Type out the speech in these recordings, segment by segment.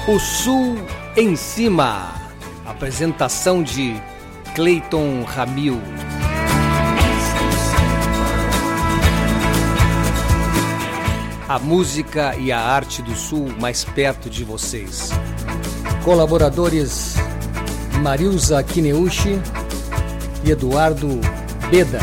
O Sul em Cima. Apresentação de Cleiton Ramil. A música e a arte do Sul mais perto de vocês. Colaboradores Marilza Kineuchi e Eduardo Beda.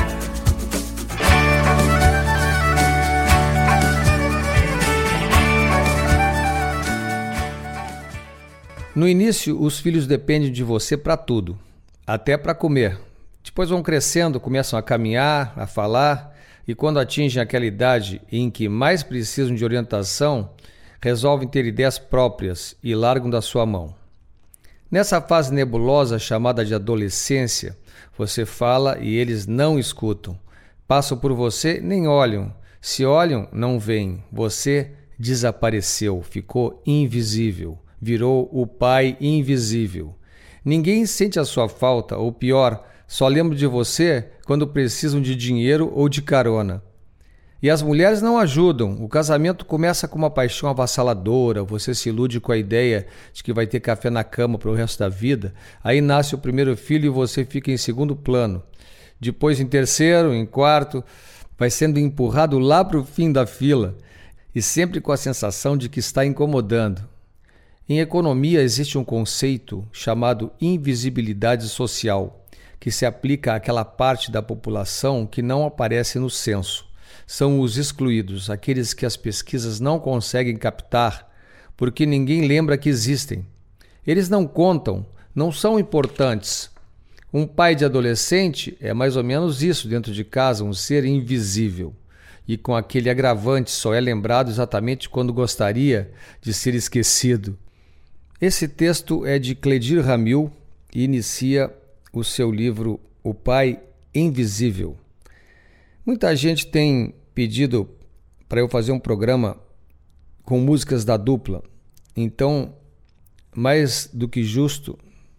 No início, os filhos dependem de você para tudo, até para comer. Depois vão crescendo, começam a caminhar, a falar, e quando atingem aquela idade em que mais precisam de orientação, resolvem ter ideias próprias e largam da sua mão. Nessa fase nebulosa chamada de adolescência, você fala e eles não escutam. Passam por você, nem olham. Se olham, não veem. Você desapareceu, ficou invisível. Virou o pai invisível. Ninguém sente a sua falta, ou pior, só lembra de você quando precisam de dinheiro ou de carona. E as mulheres não ajudam. O casamento começa com uma paixão avassaladora, você se ilude com a ideia de que vai ter café na cama para o resto da vida, aí nasce o primeiro filho e você fica em segundo plano. Depois em terceiro, em quarto, vai sendo empurrado lá para o fim da fila, e sempre com a sensação de que está incomodando. Em economia existe um conceito chamado invisibilidade social, que se aplica àquela parte da população que não aparece no censo. São os excluídos, aqueles que as pesquisas não conseguem captar, porque ninguém lembra que existem. Eles não contam, não são importantes. Um pai de adolescente é mais ou menos isso dentro de casa, um ser invisível. E com aquele agravante só é lembrado exatamente quando gostaria de ser esquecido. Esse texto é de Cleiton Ramil e inicia o seu livro O Pai Invisível. Muita gente tem pedido para eu fazer um programa com músicas da dupla, então, mais do que justo,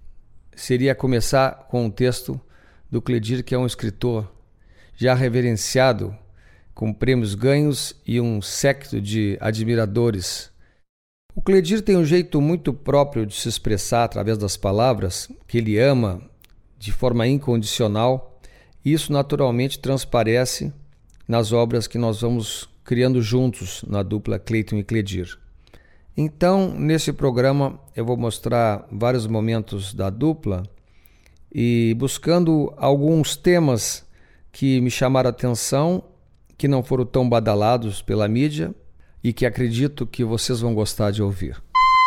seria começar com um texto do Cleiton, que é um escritor já reverenciado, com prêmios ganhos e um séquito de admiradores. O Cleiton tem um jeito muito próprio de se expressar através das palavras, que ele ama de forma incondicional, e isso naturalmente transparece nas obras que nós vamos criando juntos na dupla Cleiton e Cleiton. Então, nesse programa, eu vou mostrar vários momentos da dupla e buscando alguns temas que me chamaram a atenção, que não foram tão badalados pela mídia, e que acredito que vocês vão gostar de ouvir.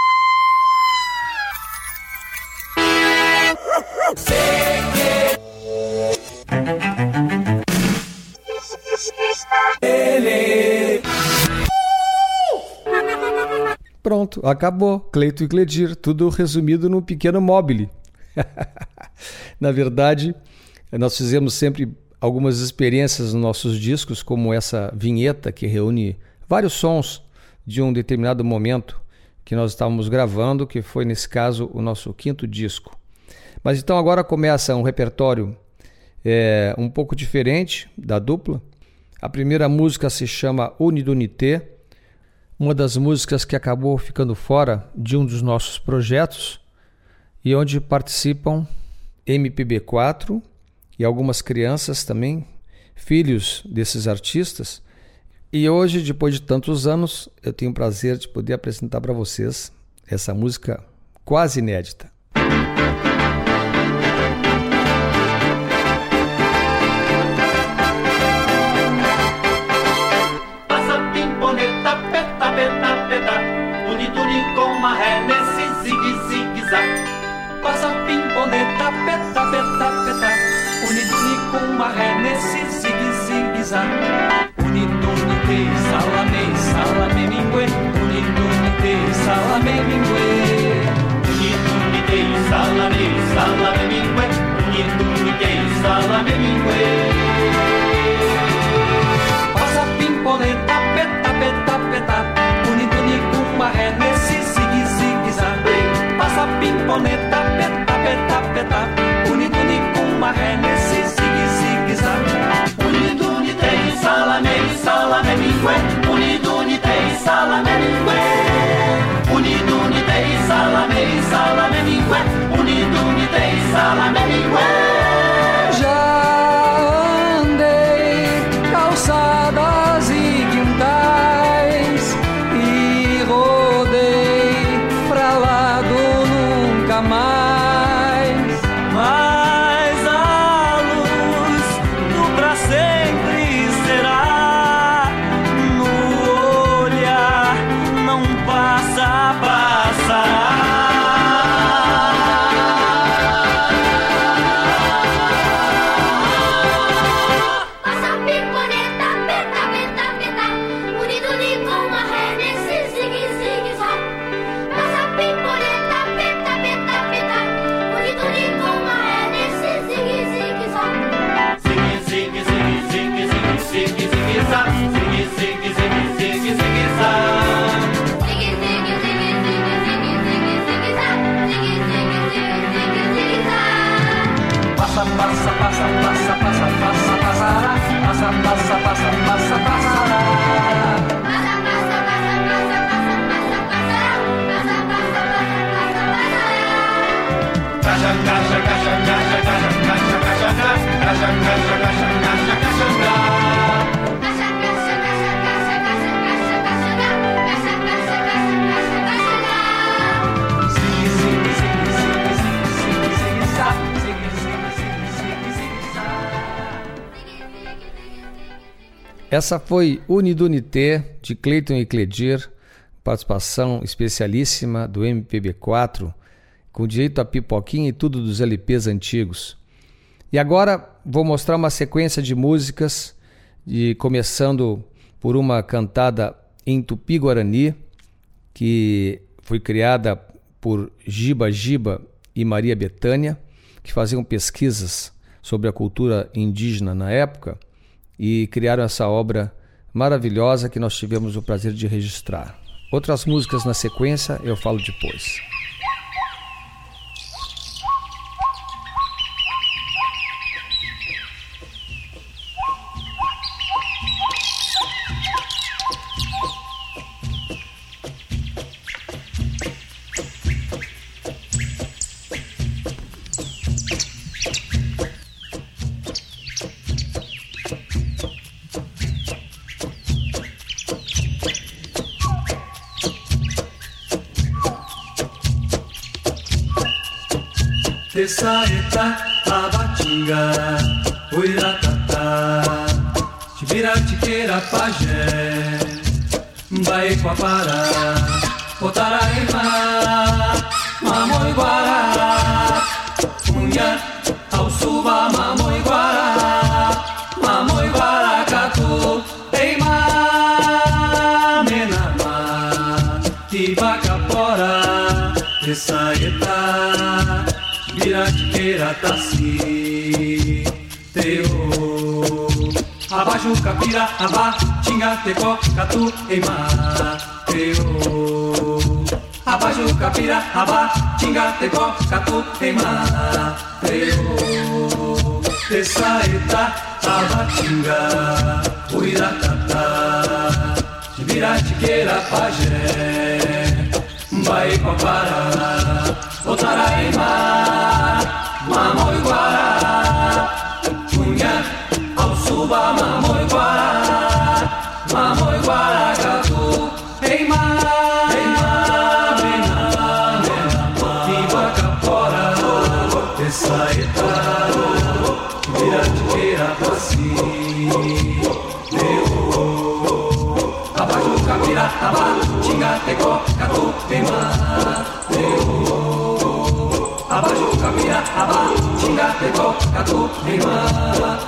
Pronto, acabou. Cleiton e Cleiton, tudo resumido num pequeno mobile. Na verdade, nós fizemos sempre algumas experiências nos nossos discos, como essa vinheta que reúne vários sons de um determinado momento que nós estávamos gravando, que foi, nesse caso, o nosso 5º disco. Mas então agora começa um repertório um pouco diferente da dupla. A primeira música se chama Unidunité, uma das músicas que acabou ficando fora de um dos nossos projetos e onde participam MPB4 e algumas crianças também, filhos desses artistas. E hoje, depois de tantos anos, eu tenho o prazer de poder apresentar para vocês essa música quase inédita. Passa pimponeta, peta, peta, peta, tuni, com uma ré nesse zigue-zigue-zague. Passa pimponeta, peta, peta, peta, tuni, com uma ré nesse zigue-zigue-zague. Salame, salame mingue, unidunité, salame mingue. Unidunité, salame, salame mingue, unidunité, salame mingue. Passa pimponeta, peta, peta, peta, uniduni com uma ré nesse zigue-zigue-zague. Passa pimponeta, peta, peta, peta, uniduni com uma ré nesse zigue-zigue-zague. Unidunité, salame, salame mingue, unidunité, salame mingue. Unidunité, salame Já andei calçadas e quintais e rodei pra lá do nunca mais. Mas a luz do pra sempre será no olhar, não passa, passará. Passa piponeta, peta, peta, peta, unido com uma ré nesse zigue, zigue, zó. Passa piponeta, peta, peta, peta, unido com uma ré nesse zigue, zigue, zó. Zigue, zigue, zigue, zigue, zigue, zigue, zigue, zá. Zigue, zigue, zigue, zigue, zigue, zá. Zigue, zigue, zigue, zigue, zigue, zigue, zigue, zá. Zigue, zigue, zigue, zigue, zigue, zá. Passa, passa, passa, passa, passa, passa, passará. Passa, passa, passa, passa, passará. Passa, passa, passa, passa, passa, passa, passará. Passa, passa, passa, passa, passará. Caixa, caixa, caixa, caixa, caixa, caixa, caixa, caixa, caixa, caixa, caixa, caixa, caixa, Caixa, caixa, caixa, caixa, caixa, caixa, caixa, caixa, caixa, caixa, caixa. zigue, zigue, zigue, zigue, zigue, zigue, zigue, zá. Zigue, zigue, zigue, zigue, zigue, zá. Essa foi Unidunité, de Cleiton e Cledir, participação especialíssima do MPB4, com direito a pipoquinha e tudo dos LPs antigos. E agora vou mostrar uma sequência de músicas, começando por uma cantada em Tupi-Guarani, que foi criada por Giba Giba e Maria Bethânia, que faziam pesquisas sobre a cultura indígena na época e criaram essa obra maravilhosa que nós tivemos o prazer de registrar. Outras músicas na sequência eu falo depois. Tessaeta, Abatinga, Uiratata, Tibiratiqueira, Pajé, Mbaequapará, Potaraíma, Mamoiguará, Cunha, Alçuba, Mamoiguará, Mamoiguaracatu, Eimá, Menamá, Ibacapora, Tessaeta, Biratiqueira, Taci, Teo, Abaju, Capira, Abá, Tinga, Tecó, Catu, Eimá, Teo, Abaju, Capira, Abá, Tinga, Tecó, Catu, Eimá, Teo, Tessaeta, Abatinga, Uiratata, Biratiqueira, Pajé, Mbaequapará, Potaraíma, Mamoiguará, Cunha, Alçuba, Mamoiguará, Mamoiguaracatu, Eimá, Eimá, Menamá, Ibacapora, Tessaeta, Biratiqueira, Taci, Abaju, Capira, Abá, Tinga, Tecó, Catu, Eimá, Abaju, Capira, Abá, Tinga, Tecó, Catu, Eimá,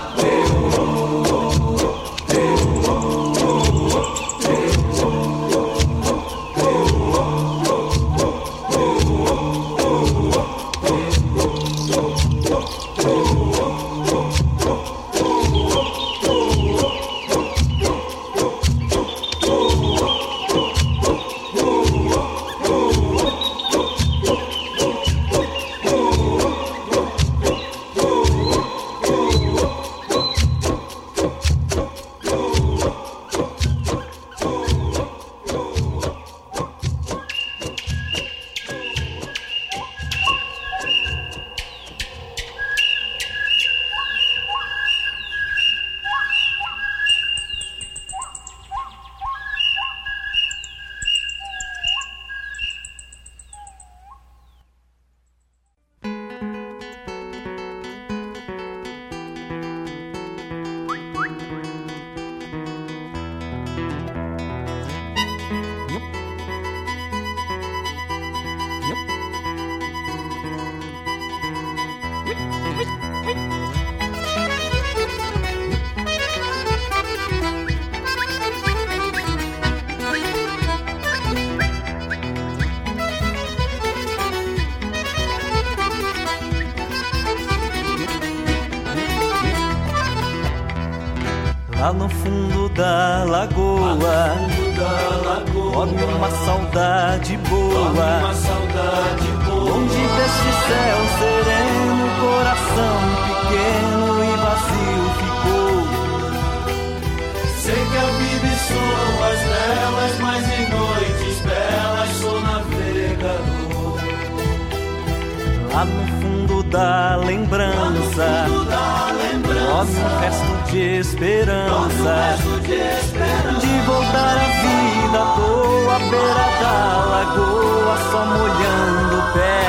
Lá no fundo da lagoa, dorme uma saudade boa, onde deste céu sereno, coração pequeno e vazio ficou. Sei que a vida e sou as velas, mas em noites belas sou navegador. Lá no fundo da lembrança, dorme um resto de esperança, de voltar à vida à toa, à beira da lagoa, só molhando o pé.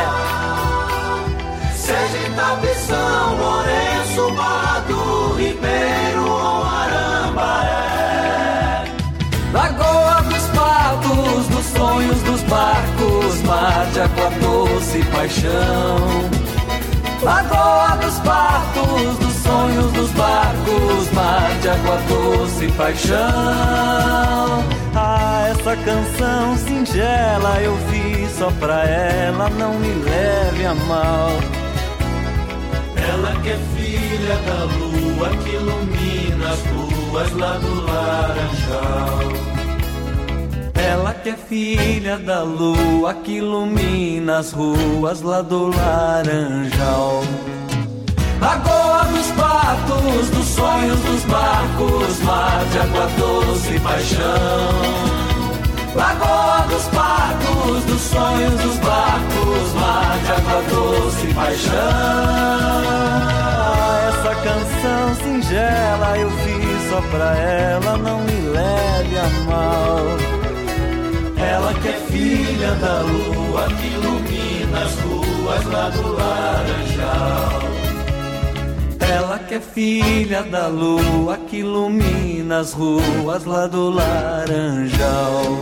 Seja em Tapição, Lourenço, Barra do Ribeiro ou Arambaré. Lagoa dos patos, dos sonhos dos barcos, mar de água doce e paixão. Lagoa dos patos, dos sonhos dos barcos, mar de água doce e paixão. Ah, essa canção singela eu fiz só pra ela, não me leve a mal. Ela que é filha da lua que ilumina as ruas lá do Laranjal. Ela que é filha da lua que ilumina as ruas lá do Laranjal. Lagoa dos patos, dos sonhos dos barcos, mar de água doce e paixão. Lagoa dos patos, dos sonhos dos barcos, mar de água doce e paixão. Essa canção singela eu fiz só pra ela, não me leve a mal. Ela que é filha da lua que ilumina as ruas lá do Laranjal. Ela que é filha da lua que ilumina as ruas lá do Laranjal.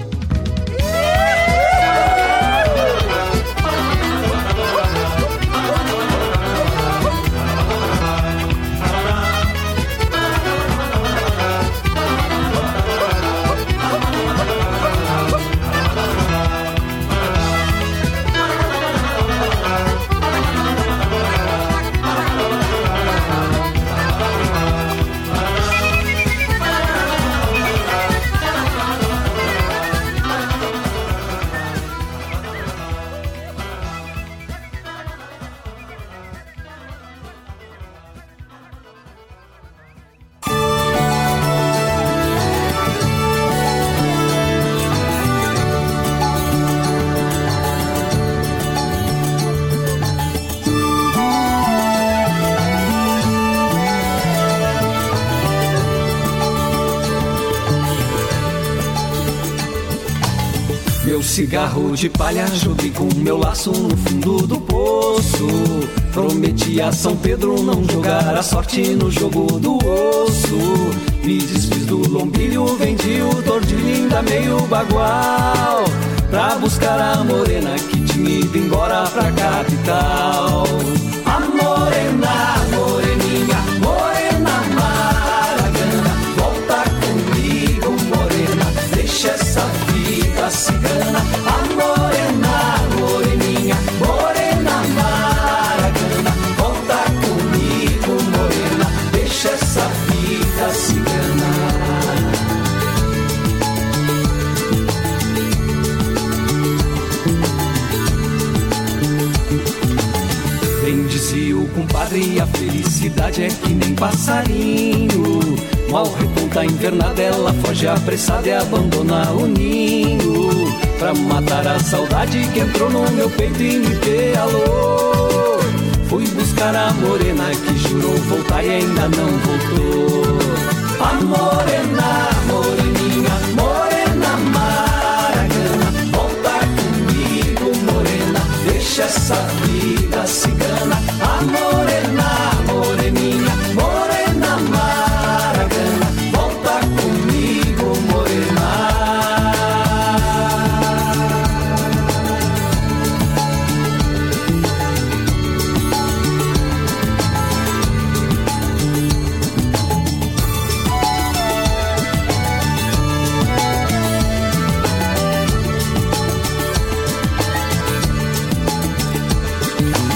Cigarro de palha, joguei com meu laço no fundo do poço. Prometi a São Pedro não jogar a sorte no jogo do osso. Me desfiz do lombilho, vendi o tordilho ainda meio bagual, pra buscar a morena que tinha ido embora pra capital. A morena, moreninha, morena maragana, volta comigo, morena, deixa essa vida cigana. A morena, moreninha, morena maragana, volta comigo, morena, deixa essa vida cigana. Bem dizia o compadre, a felicidade é que nem passarinho, mal reponta invernada, ela foge apressada e abandona o ninho, pra matar a saudade que entrou no meu peito e me pealou. Fui buscar a morena que jurou voltar e ainda não voltou. A morena, moreninha, morena maragana, volta comigo, morena, deixa essa vida cigana. A morena, moreninha, morena maragana, volta comigo, morena.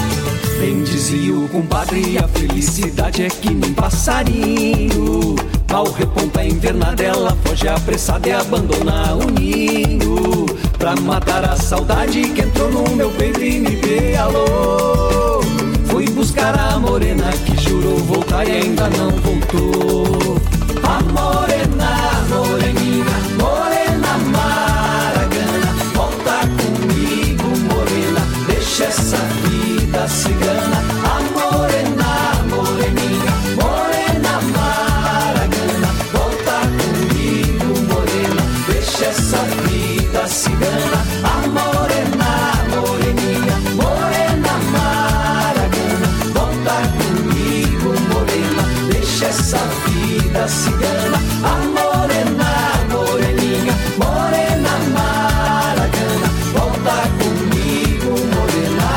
Bem dizia o compadre, a felicidade é que nem passarinho, Ao reponta invernada ela foge apressada e abandona o ninho, pra matar a saudade que entrou no meu peito e me bealou. Fui buscar a morena que jurou voltar e ainda não voltou. A morena, moreninha, morena maragana, volta comigo, morena, deixa essa vida cigana. A morena, moreninha, morena maragana, volta comigo, morena, deixa essa vida cigana. A morena, moreninha, morena maragana, volta comigo, morena, deixa essa vida cigana. A morena, moreninha, morena maragana, volta comigo, morena.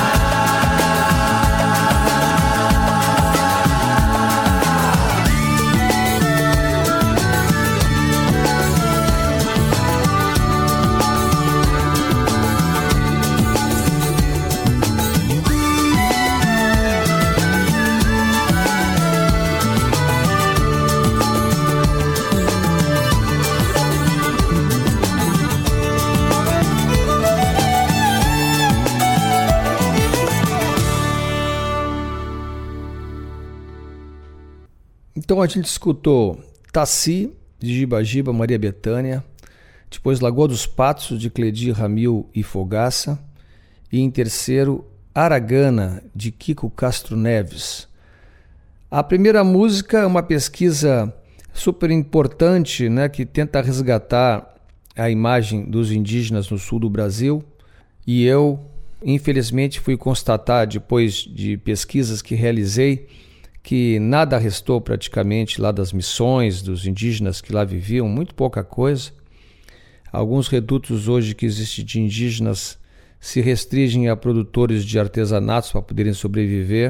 Então a gente escutou Taci, de Giba Giba, Maria Bethânia, depois Lagoa dos Patos, de Cledir Ramil e Fogaça, e em terceiro, Aragana, de Kiko Castro Neves. A primeira música é uma pesquisa super importante, né, que tenta resgatar a imagem dos indígenas no sul do Brasil, e eu, infelizmente, fui constatar, depois de pesquisas que realizei, que nada restou praticamente lá das missões, dos indígenas que lá viviam, muito pouca coisa. Alguns redutos hoje que existem de indígenas se restringem a produtores de artesanatos para poderem sobreviver.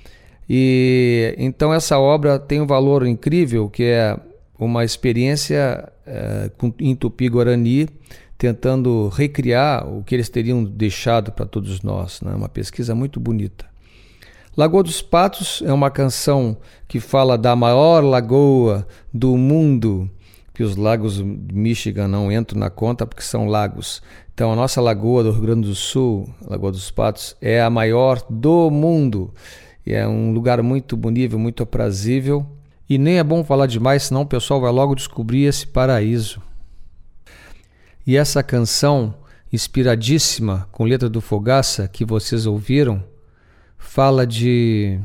E então essa obra tem um valor incrível, que é uma experiência em Tupi-Guarani, tentando recriar o que eles teriam deixado para todos nós, né? Uma pesquisa muito bonita. Lagoa dos Patos é uma canção que fala da maior lagoa do mundo, que os lagos de Michigan não entram na conta porque são lagos. Então a nossa lagoa do Rio Grande do Sul, Lagoa dos Patos, é a maior do mundo. E é um lugar muito bonito, muito aprazível. E nem é bom falar demais, senão o pessoal vai logo descobrir esse paraíso. E essa canção, inspiradíssima, com letra do Fogaça, que vocês ouviram, fala de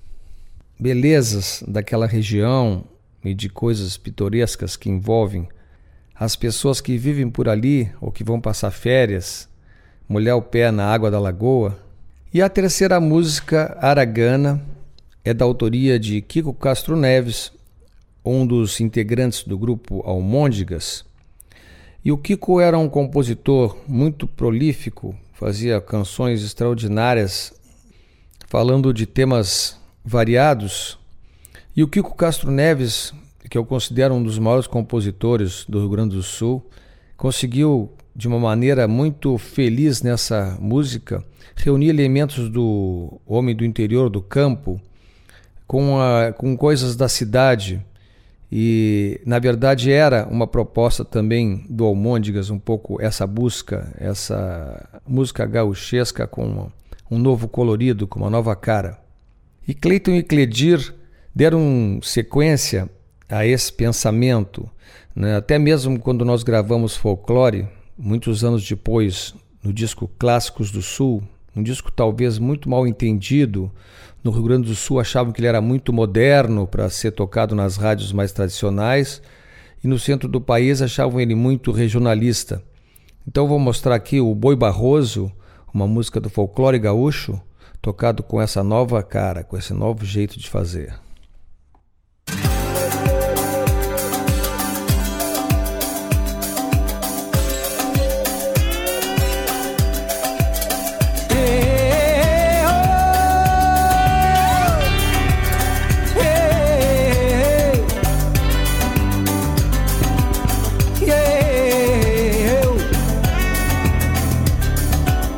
belezas daquela região e de coisas pitorescas que envolvem as pessoas que vivem por ali ou que vão passar férias, molhar o pé na água da lagoa. E a terceira música, Aragana, é da autoria de Kiko Castro Neves, um dos integrantes do grupo Almôndegas. E o Kiko era um compositor muito prolífico, fazia canções extraordinárias, falando de temas variados. E o Kiko Castro Neves, que eu considero um dos maiores compositores do Rio Grande do Sul, conseguiu, de uma maneira muito feliz nessa música, reunir elementos do homem do interior, do campo, com coisas da cidade. E, na verdade, era uma proposta também do Almôndegas, um pouco essa busca, essa música gauchesca com um novo colorido, com uma nova cara. E Cleiton e Cledir deram sequência a esse pensamento, né? Até mesmo quando nós gravamos Folclore, muitos anos depois, no disco Clássicos do Sul, um disco talvez muito mal entendido. No Rio Grande do Sul achavam que ele era muito moderno para ser tocado nas rádios mais tradicionais, e no centro do país achavam ele muito regionalista. Então vou mostrar aqui o Boi Barroso, uma música do folclore gaúcho, tocado com essa nova cara, com esse novo jeito de fazer.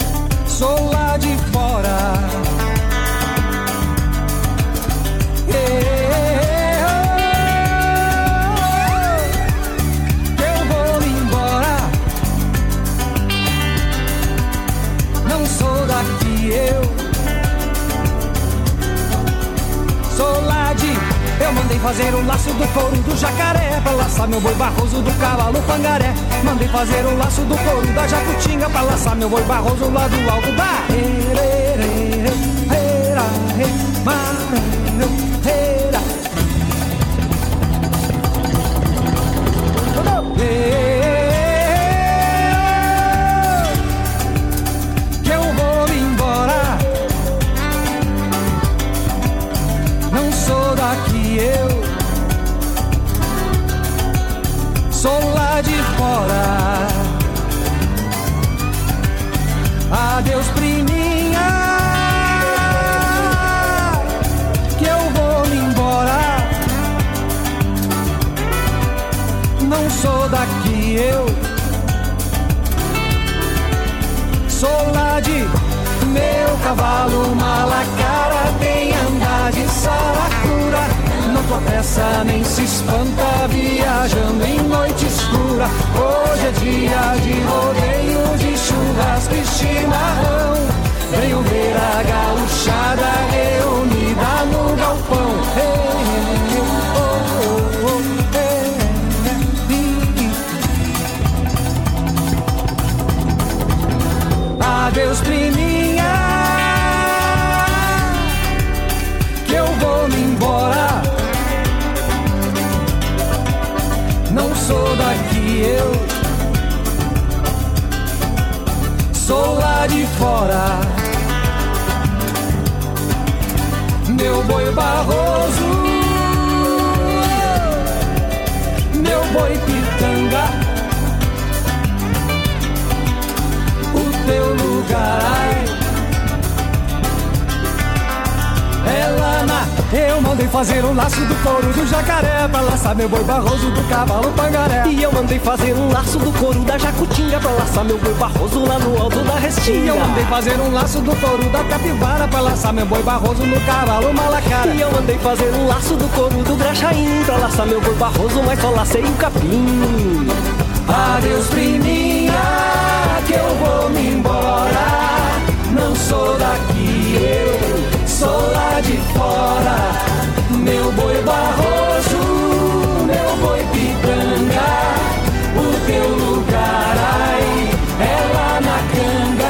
Sou lá de fora, Eu mandei fazer o laço do couro do jacaré pra laçar meu boi barroso do cavalo pangaré. Mandei fazer o laço do couro da jacutinga pra laçar meu boi barroso lá do alto da que eu vou me embora, não sou daqui, eu sou lá de fora. Adeus, priminha, que eu vou me embora, não sou daqui, eu sou lá de... Meu cavalo malacara tem andar de saracura, não tua pressa nem se espanta viajando em noite escura. Hoje é dia de rodeio, de churrasco e chimarrão. Venho ver a gauchada reunida no galpão. Adeus, priminha, que eu vou me embora, não sou daqui, eu sou lá de fora. Meu boi barroso, meu boi pitanga, o teu lugar, ai, é lá na... Eu mandei fazer um laço do couro do jacaré pra laçar meu boi barroso do cavalo pangaré. E eu mandei fazer um laço do couro da jacutinga pra laçar meu boi barroso lá no alto da restinga. E eu mandei fazer um laço do couro da capivara pra laçar meu boi barroso no cavalo malacara. E eu mandei fazer um laço do couro do graxaim pra laçar meu boi barroso, mas só lacei o capim. Adeus, priminha, que eu vou me embora, não sou daqui, eu sou lá de fora. Meu boi barroso, meu boi pitanga, o teu lugar, ai, é lá na canga.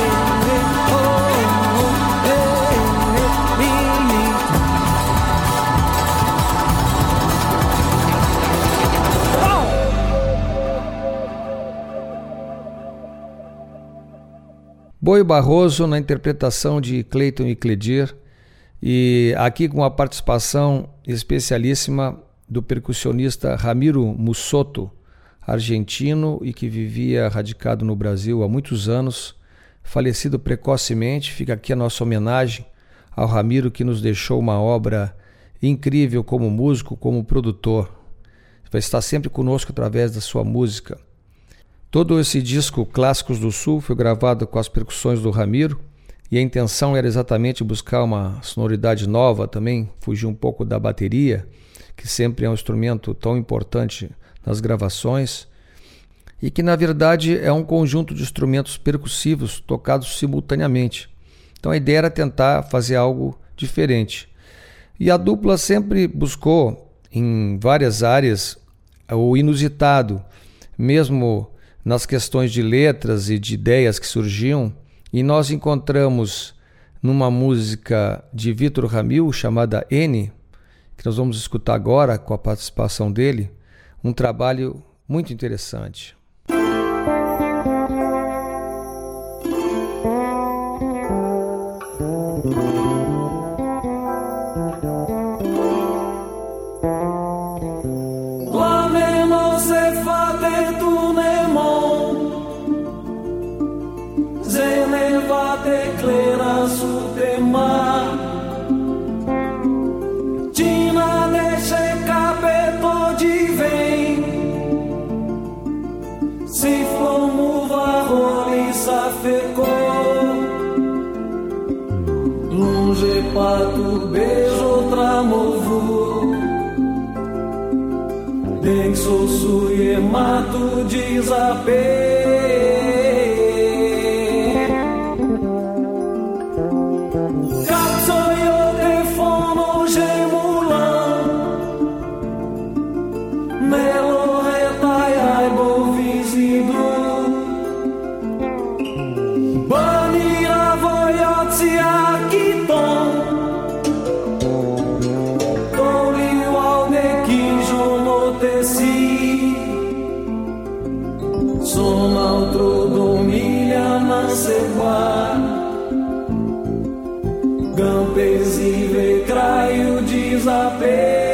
Boi Barroso na interpretação de Cleiton e Cledir, e aqui com a participação especialíssima do percussionista Ramiro Mussoto, argentino e que vivia radicado no Brasil há muitos anos, falecido precocemente. Fica aqui a nossa homenagem ao Ramiro, que nos deixou uma obra incrível como músico, como produtor. Vai estar sempre conosco através da sua música. Todo esse disco Clássicos do Sul foi gravado com as percussões do Ramiro, e a intenção era exatamente buscar uma sonoridade nova também, fugir um pouco da bateria, que sempre é um instrumento tão importante nas gravações, e que na verdade é um conjunto de instrumentos percussivos tocados simultaneamente. Então a ideia era tentar fazer algo diferente. E a dupla sempre buscou em várias áreas o inusitado, mesmo nas questões de letras e de ideias que surgiam, e nós encontramos numa música de Vitor Ramil chamada N, que nós vamos escutar agora com a participação dele, um trabalho muito interessante. Pato beijo tramovu, denso suiemato desapê. Capsoio tefono gemulan, sequar. Gampes e vecraio desapego.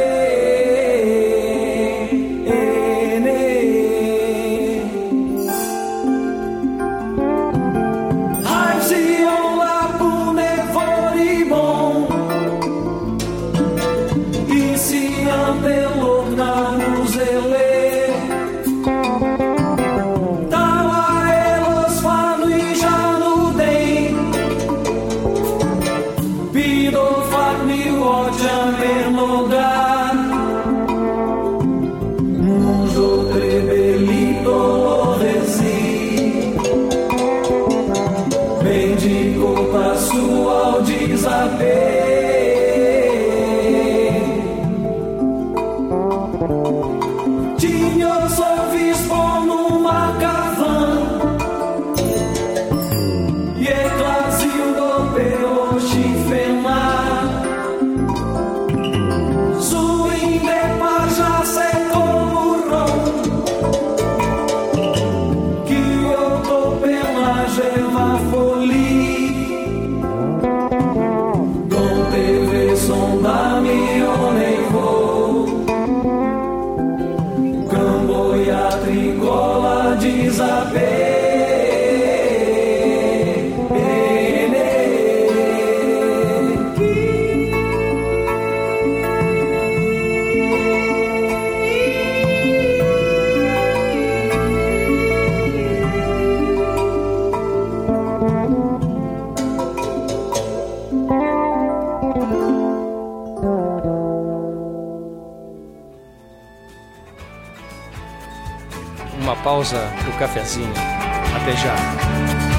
Uma pausa pro cafezinho. Até já.